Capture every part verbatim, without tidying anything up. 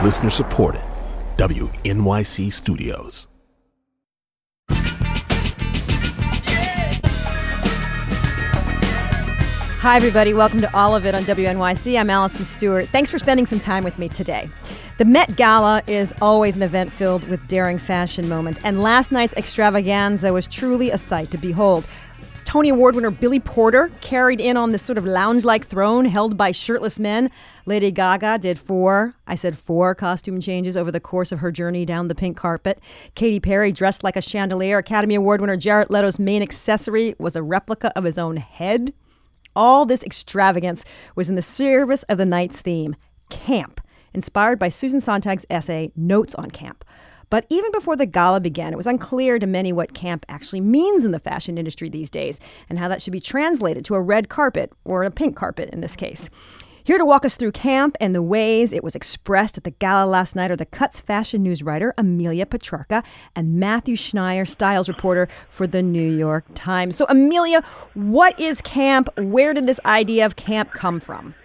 Listener supported. W N Y C Studios. Hi, everybody. Welcome to All of It on W N Y C. I'm Allison Stewart. Thanks for spending some time with me today. The Met Gala is always an event filled with daring fashion moments, and last night's extravaganza was truly a sight to behold. Tony Award winner Billy Porter carried in on this sort of lounge-like throne held by shirtless men. Lady Gaga did four, I said four, costume changes over the course of her journey down the pink carpet. Katy Perry dressed like a chandelier. Academy Award winner Jared Leto's main accessory was a replica of his own head. All this extravagance was in the service of the night's theme, camp, inspired by Susan Sontag's essay, Notes on Camp. But even before the gala began, it was unclear to many what camp actually means in the fashion industry these days and how that should be translated to a red carpet, or a pink carpet in this case. Here to walk us through camp and the ways it was expressed at the gala last night are the Cuts fashion news writer Amelia Petrarca and Matthew Schneier, styles reporter for the New York Times. So Amelia, what is camp? Where did this idea of camp come from?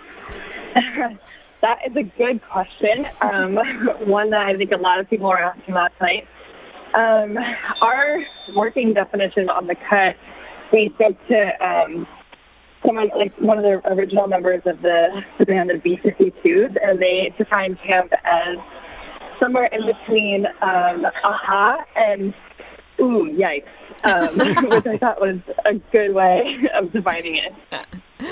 That is a good question, um, one that I think a lot of people are asking last night. Um, our working definition on the Cut, we spoke to um, someone, like one of the original members of the, the band, the B fifty-twos, and they defined camp as somewhere in between um, aha and ooh, yikes, um, which I thought was a good way of defining it.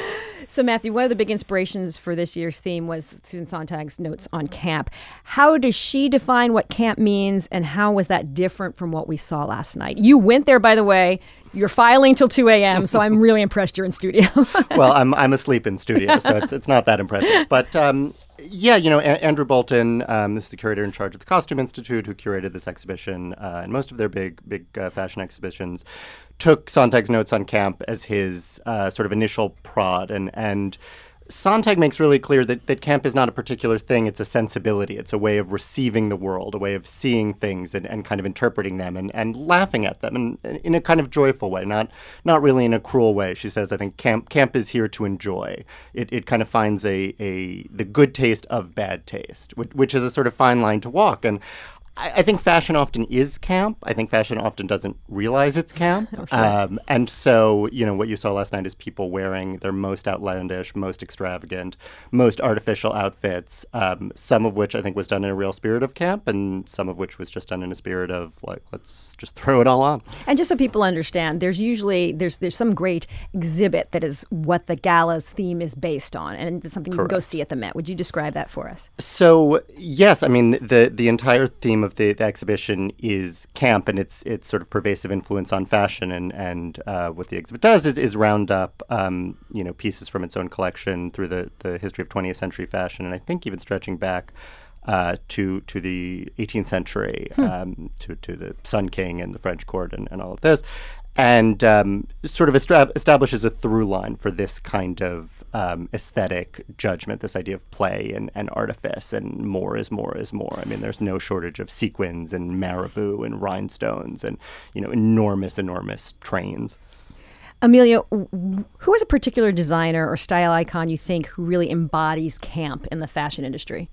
So, Matthew, one of the big inspirations for this year's theme was Susan Sontag's Notes on Camp. How does she define what camp means, and how was that different from what we saw last night? You went there, by the way. You're filing till two a.m., so I'm really impressed you're in studio. Well, I'm I'm asleep in studio, so it's it's not that impressive. But um, yeah, you know, a- Andrew Bolton, um, this is the curator in charge of the Costume Institute, who curated this exhibition uh, and most of their big big uh, fashion exhibitions, took Sontag's Notes on Camp as his uh, sort of initial prod, and and Sontag makes really clear that, that camp is not a particular thing. It's a sensibility. It's a way of receiving the world, a way of seeing things and, and kind of interpreting them and, and laughing at them and, and in a kind of joyful way, not not really in a cruel way. She says, I think camp camp is here to enjoy. It it kind of finds a, a the good taste of bad taste, which, which is a sort of fine line to walk. And I, I think fashion often is camp. I think fashion often doesn't realize it's camp. Oh, sure. um, and so, you know, what you saw last night is people wearing their most outlandish, most extravagant, most artificial outfits, um, some of which I think was done in a real spirit of camp, and some of which was just done in a spirit of, like, let's just throw it all on. And just so people understand, there's usually, there's there's some great exhibit that is what the gala's theme is based on, and it's something you Correct. can go see at the Met. Would you describe that for us? So, yes, I mean, the the entire theme of the, the exhibition is camp, and its its sort of pervasive influence on fashion. And and uh, what the exhibit does is, is round up, um, you know, pieces from its own collection through the, the history of twentieth century fashion, and I think even stretching back uh, to to the eighteenth century, hmm. um, to to the Sun King and the French court and, and all of this, and um, sort of estra- establishes a through line for this kind of um, aesthetic judgment, this idea of play and, and artifice, and more is more is more. I mean, there's no shortage of sequins and marabou and rhinestones and, you know, enormous, enormous trains. Amelia, who is a particular designer or style icon you think who really embodies camp in the fashion industry?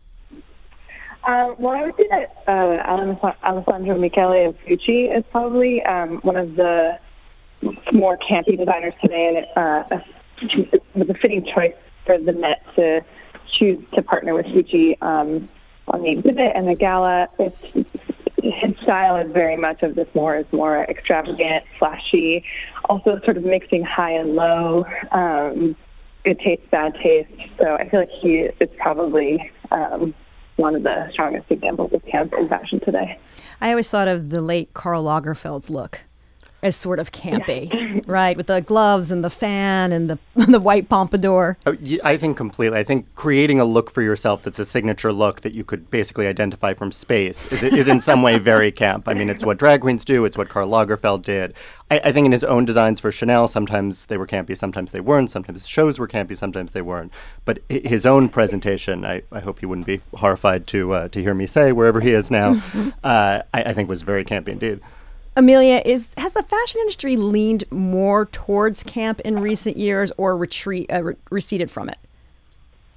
Uh, well, I would say that uh, Alessandro Michele of Gucci is probably um, one of the more campy designers today, and uh, it was a fitting choice for the Met to choose to partner with Gucci um, on the exhibit and the gala. It's, his style is very much of this more is more extravagant, flashy, also sort of mixing high and low, um, good taste, bad taste. So I feel like he is probably Um, one of the strongest examples of camp in fashion today. I always thought of the late Karl Lagerfeld's look as sort of campy, yeah. Right? With the gloves and the fan and the the white pompadour. Oh, I think completely. I think creating a look for yourself that's a signature look that you could basically identify from space is, is in some way very camp. I mean, it's what drag queens do. It's what Karl Lagerfeld did. I, I think in his own designs for Chanel, sometimes they were campy, sometimes they weren't. Sometimes his shows were campy, sometimes they weren't. But his own presentation, I, I hope he wouldn't be horrified to uh, to hear me say, wherever he is now, uh, I, I think was very campy indeed. Amelia, is has the fashion industry leaned more towards camp in recent years or retreat uh, re- receded from it?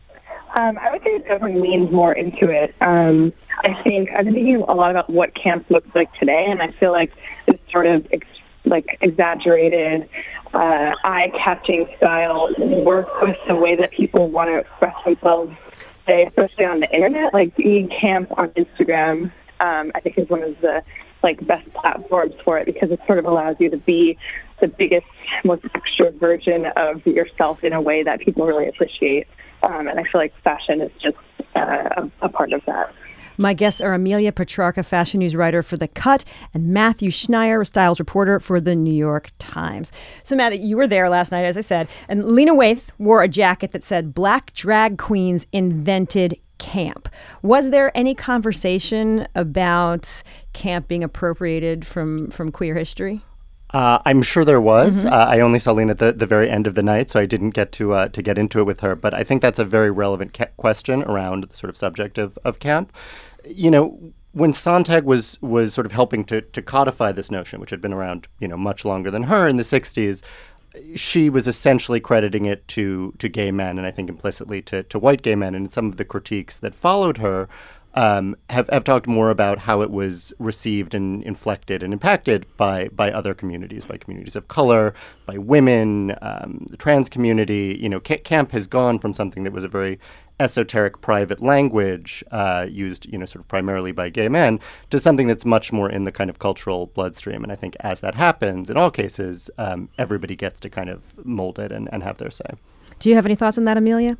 Um, I would say it definitely leans more into it. Um, I think I've been thinking a lot about what camp looks like today, and I feel like this sort of ex- like exaggerated, uh, eye-catching style works with the way that people want to express themselves today, especially on the internet. Like being camp on Instagram, um, I think is one of the like best platforms for it because it sort of allows you to be the biggest, most extra version of yourself in a way that people really appreciate. Um, and I feel like fashion is just uh, a, a part of that. My guests are Amelia Petrarca, fashion news writer for The Cut, and Matthew Schneier, styles reporter for The New York Times. So, Matthew, you were there last night, as I said, and Lena Waithe wore a jacket that said, "Black drag queens invented camp." Was there any conversation about camp being appropriated from, from queer history? Uh, I'm sure there was. Mm-hmm. Uh, I only saw Lena at the, the very end of the night, so I didn't get to uh, to get into it with her. But I think that's a very relevant ca- question around the sort of subject of, of camp. You know, when Sontag was was sort of helping to, to codify this notion, which had been around, you know, much longer than her in the sixties, she was essentially crediting it to to gay men, and I think implicitly to, to white gay men. And some of the critiques that followed her Um, have, have talked more about how it was received and inflected and impacted by by other communities, by communities of color, by women, um, the trans community. You know, ca- camp has gone from something that was a very esoteric private language uh, used, you know, sort of primarily by gay men to something that's much more in the kind of cultural bloodstream. And I think as that happens, in all cases, um, everybody gets to kind of mold it and, and have their say. Do you have any thoughts on that, Amelia?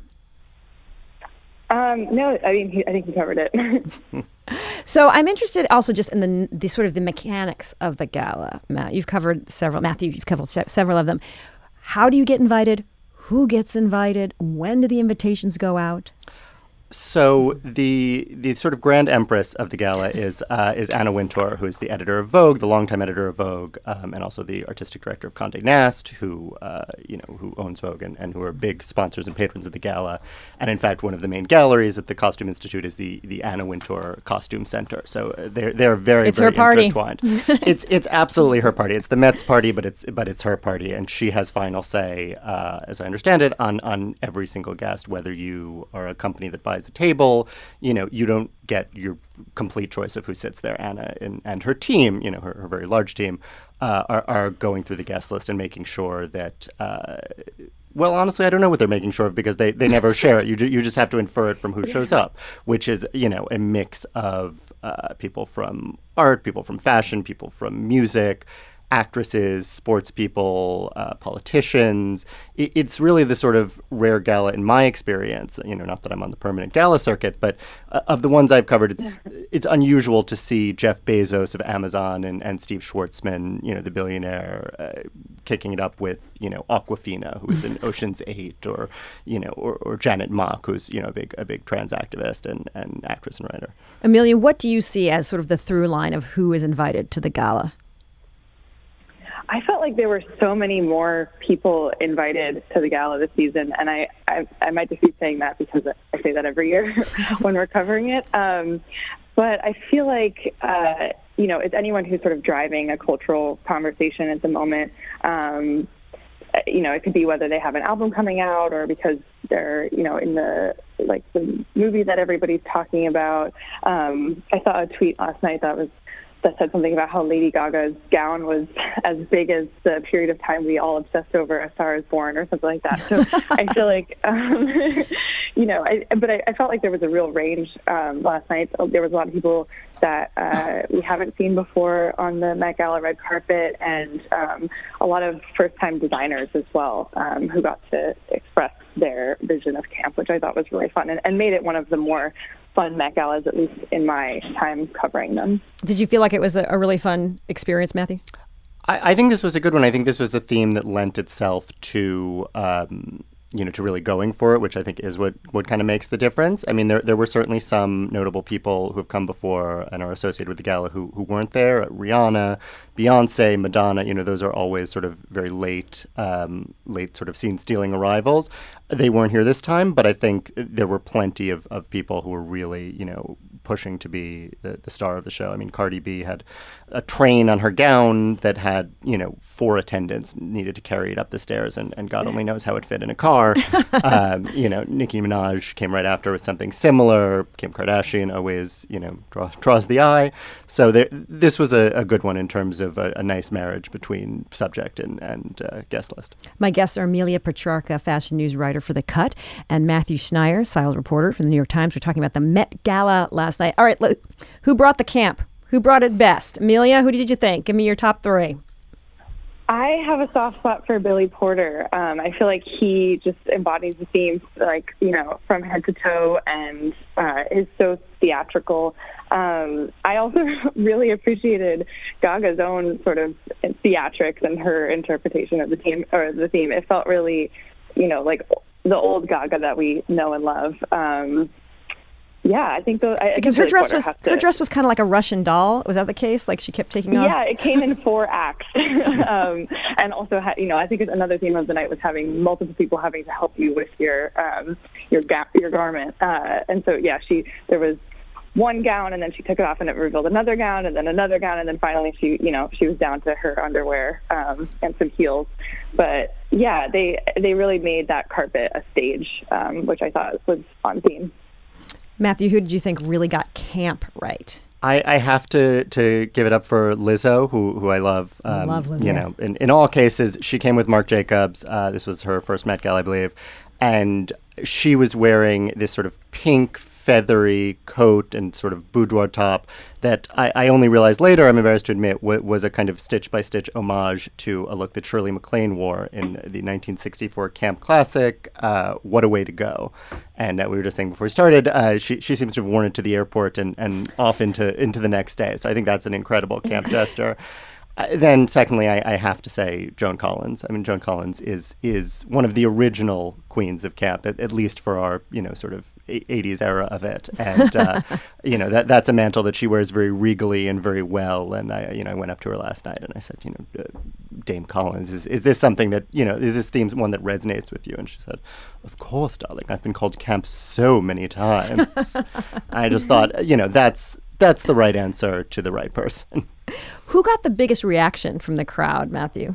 Um, no, I mean, he, I think he covered it. So I'm interested also just in the the sort of the mechanics of the gala. Matt, you've covered several. Matthew, you've covered se- several of them. How do you get invited? Who gets invited? When do the invitations go out? So the the sort of grand empress of the gala is uh, is Anna Wintour, who is the editor of Vogue, the longtime editor of Vogue, um, and also the artistic director of Condé Nast, who uh, you know who owns Vogue and, and who are big sponsors and patrons of the gala. And in fact, one of the main galleries at the Costume Institute is the the Anna Wintour Costume Center. So they're they're very it's very her party. intertwined. it's it's absolutely her party. It's the Met's party, but it's but it's her party, and she has final say, uh, as I understand it, on on every single guest, whether you are a company that buys a table, you know, you don't get your complete choice of who sits there. Anna and, and her team, you know, her, her very large team, uh, are, are going through the guest list and making sure that, uh, well, honestly, I don't know what they're making sure of because they, they never share it. You, ju- you just have to infer it from who shows up, which is, you know, a mix of uh, people from art, people from fashion, people from music, actresses, sports people, uh, politicians. It, it's really the sort of rare gala in my experience, you know, not that I'm on the permanent gala circuit, but uh, of the ones I've covered, it's it's unusual to see Jeff Bezos of Amazon and, and Steve Schwartzman, you know, the billionaire, uh, kicking it up with, you know, Awkwafina, who is in Ocean's Eight, or, you know, or, or Janet Mock, who's, you know, a big, a big trans activist and, and actress and writer. Amelia, what do you see as sort of the through line of who is invited to the gala? I felt like there were so many more people invited to the gala this season, and I, I, I might just be saying that because I say that every year when we're covering it. Um, but I feel like, uh, you know, it's anyone who's sort of driving a cultural conversation at the moment. Um, you know, it could be whether they have an album coming out or because they're, you know, in the, like, the movie that everybody's talking about. Um, I saw a tweet last night that was that said something about how Lady Gaga's gown was as big as the period of time we all obsessed over A Star Is Born or something like that. So I feel like, um, you know, I, but I, I felt like there was a real range um, last night. There was a lot of people that uh, we haven't seen before on the Met Gala red carpet, and um, a lot of first-time designers as well um, who got to express their vision of camp, which I thought was really fun and, and made it one of the more fun Met Galas, at least in my time covering them. Did you feel like it was a, a really fun experience, Matthew? I, I think this was a good one. I think this was a theme that lent itself to, um, you know, to really going for it, which I think is what, what kind of makes the difference. I mean, there there were certainly some notable people who have come before and are associated with the gala who, who weren't there. Rihanna, Beyonce, Madonna, you know, those are always sort of very late, um, late sort of scene-stealing arrivals. They weren't here this time, but I think there were plenty of, of people who were really, you know, pushing to be the, the star of the show. I mean, Cardi B had a train on her gown that had, you know, four attendants needed to carry it up the stairs, and, and God only knows how it fit in a car. um, you know, Nicki Minaj came right after with something similar. Kim Kardashian always, you know, draw, draws the eye. So there, this was a, a good one in terms of a, a nice marriage between subject and, and uh, guest list. My guests are Amelia Petrarca, fashion news writer for The Cut, and Matthew Schneier, style reporter for the New York Times. We're talking about the Met Gala last night. All right, look, who brought the camp? Who brought it best? Amelia, who did you think? Give me your top three. I have a soft spot for Billy Porter. Um, I feel like he just embodies the theme, like, you know, from head to toe, and uh, is so theatrical. Um, I also really appreciated Gaga's own sort of theatrics and her interpretation of the theme, or the theme. It felt really, you know, like the old Gaga that we know and love. Um, Yeah, I think the I, because I her think dress was to, her dress was kind of like a Russian doll. Was that the case? Like she kept taking off. Yeah, it came in four acts, um, and also ha- you know I think another theme of the night was having multiple people having to help you with your um, your ga- your garment, uh, and so yeah, she there was one gown, and then she took it off, and it revealed another gown, and then another gown, and then finally she you know she was down to her underwear um, and some heels. But yeah, they they really made that carpet a stage, um, which I thought was on theme. Matthew, who did you think really got camp right? I, I have to, to give it up for Lizzo, who who I love. Um, love Lizzo. You know, in, in all cases, she came with Marc Jacobs. Uh, this was her first Met Gala, I believe, and she was wearing this sort of pink, feathery coat and sort of boudoir top that I, I only realized later, I'm embarrassed to admit, w- was a kind of stitch-by-stitch homage to a look that Shirley MacLaine wore in the nineteen sixty-four camp classic, uh, What a Way to Go. And uh, we were just saying before we started, uh, she she seems to have worn it to the airport and, and off into, into the next day. So I think that's an incredible camp gesture. Uh, then, secondly, I, I have to say Joan Collins. I mean, Joan Collins is is one of the original queens of camp, at, at least for our, you know, sort of eighties era of it. And, uh, you know, that that's a mantle that she wears very regally and very well. And, I, you know, I went up to her last night and I said, you know, uh, Dame Collins, is, is this something that, you know, is this theme one that resonates with you? And she said, of course, darling. I've been called camp so many times. I just thought, you know, that's that's the right answer to the right person. Who got the biggest reaction from the crowd, Matthew?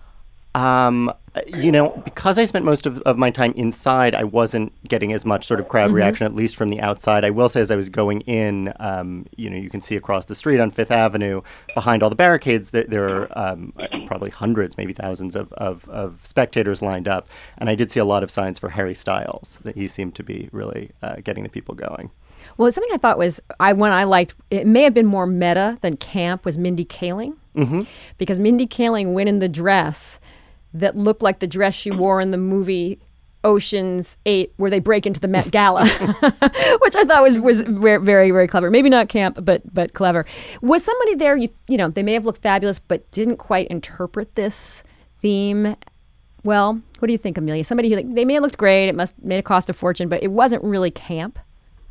Um, you know, because I spent most of, of my time inside, I wasn't getting as much sort of crowd mm-hmm. reaction, at least from the outside. I will say, as I was going in, um, you know, you can see across the street on Fifth Avenue, behind all the barricades, that there are um, probably hundreds, maybe thousands of, of, of spectators lined up. And I did see a lot of signs for Harry Styles, that he seemed to be really uh, getting the people going. Well, something I thought was, I one I liked, it may have been more meta than camp, was Mindy Kaling. Mm-hmm. Because Mindy Kaling went in the dress that looked like the dress she wore in the movie Ocean's Eight, where they break into the Met Gala, which I thought was was very, very, very clever. Maybe not camp, but but clever. Was somebody there, you, you know, they may have looked fabulous, but didn't quite interpret this theme well? What do you think, Amelia? Somebody who, like, they may have looked great, it must may have cost a fortune, but it wasn't really camp?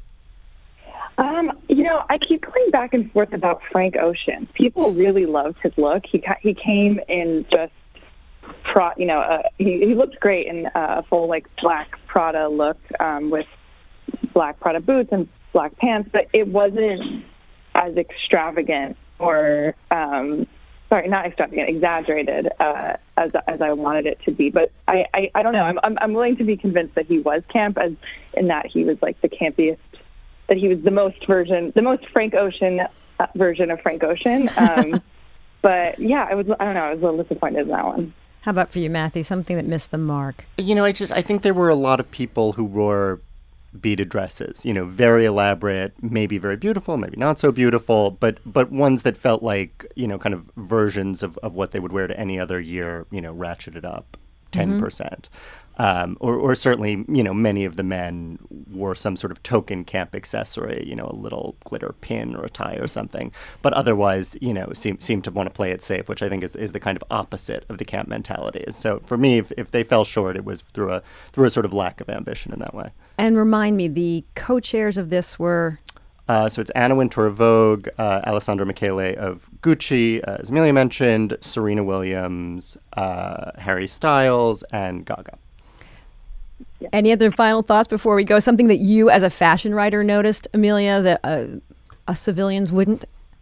Um, you know, I keep going back and forth about Frank Ocean. People really loved his look. He he came in just, pro, you know, uh, he, he looked great in uh, a full, like, black Prada look um, with black Prada boots and black pants, but it wasn't as extravagant or, um, sorry, not extravagant, exaggerated uh, as as I wanted it to be. But I, I, I don't know. I'm, I'm I'm willing to be convinced that he was camp, as in that he was, like, the campiest, that he was the most version, the most Frank Ocean uh, version of Frank Ocean. Um, but yeah, I was, I don't know, I was a little disappointed in that one. How about for you, Matthew? Something that missed the mark? You know, I just, I think there were a lot of people who wore beaded dresses, you know, very elaborate, maybe very beautiful, maybe not so beautiful, but, but ones that felt like, you know, kind of versions of, of what they would wear to any other year, you know, ratcheted up ten percent. Mm-hmm. Um, or, or certainly, you know, many of the men wore some sort of token camp accessory, you know, a little glitter pin or a tie or something. But otherwise, you know, seem seem to want to play it safe, which I think is, is the kind of opposite of the camp mentality. So for me, if, if they fell short, it was through a through a sort of lack of ambition in that way. And remind me, the co-chairs of this were... Uh, so it's Anna Wintour of Vogue, uh, Alessandro Michele of Gucci, uh, as Amelia mentioned, Serena Williams, uh, Harry Styles, and Gaga. yeah. Any other final thoughts before we go? Something that you, as a fashion writer, noticed, Amelia, that uh, us civilians wouldn't?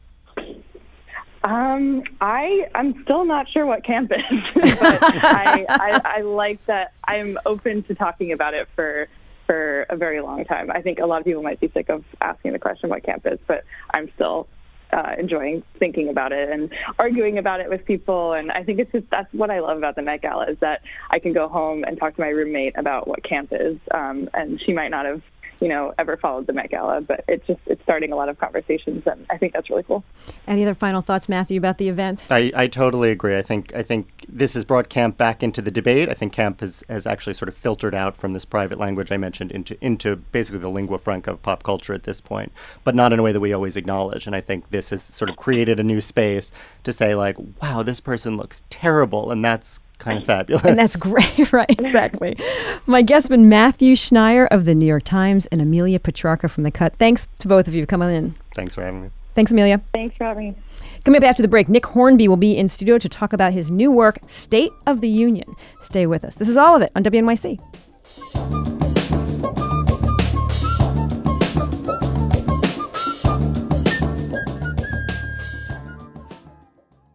Um, I I'm still not sure what camp is, but I, I I like that I'm open to talking about it for for a very long time. I think a lot of people might be sick of asking the question what camp is, but I'm still uh, enjoying thinking about it and arguing about it with people. And I think it's just that's what I love about the Met Gala is that I can go home and talk to my roommate about what camp is, um, and she might not have, you know, ever followed the Met Gala, but it's just, it's starting a lot of conversations, and I think that's really cool. Any other final thoughts, Matthew, about the event? I, I totally agree. I think I think this has brought camp back into the debate. I think camp has, has actually sort of filtered out from this private language I mentioned into into basically the lingua franca of pop culture at this point, but not in a way that we always acknowledge. And I think this has sort of created a new space to say, like, wow, this person looks terrible, and that's kind of fabulous. And that's great, right? Exactly. My guest has been Matthew Schneier of the New York Times and Amelia Petrarca from The Cut. Thanks to both of you for coming in. Thanks for having me. Thanks, Amelia. Thanks for having me. Coming up after the break, Nick Hornby will be in studio to talk about his new work, State of the Union. Stay with us. This is all of it on W N Y C.